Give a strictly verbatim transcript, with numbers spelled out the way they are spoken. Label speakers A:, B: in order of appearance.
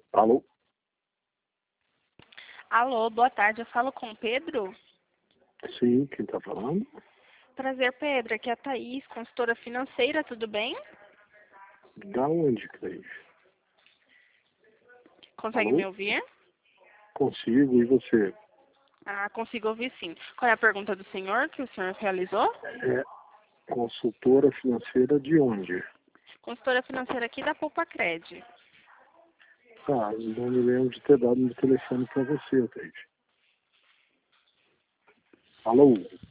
A: Alô?
B: Alô, boa tarde. Eu falo com o Pedro?
A: Sim, quem está falando?
B: Prazer, Pedro. Aqui é a Thaís, consultora financeira, tudo bem?
A: Da onde, Cleide?
B: Consegue me
A: Alô?
B: ouvir?
A: Consigo, e você?
B: Ah, consigo ouvir sim. Qual é a pergunta do senhor que o senhor realizou?
A: É consultora financeira de onde?
B: Consultora financeira aqui da Poupa Cred.
A: Ah, não me lembro de ter dado meu telefone para você, Cleide. Alô?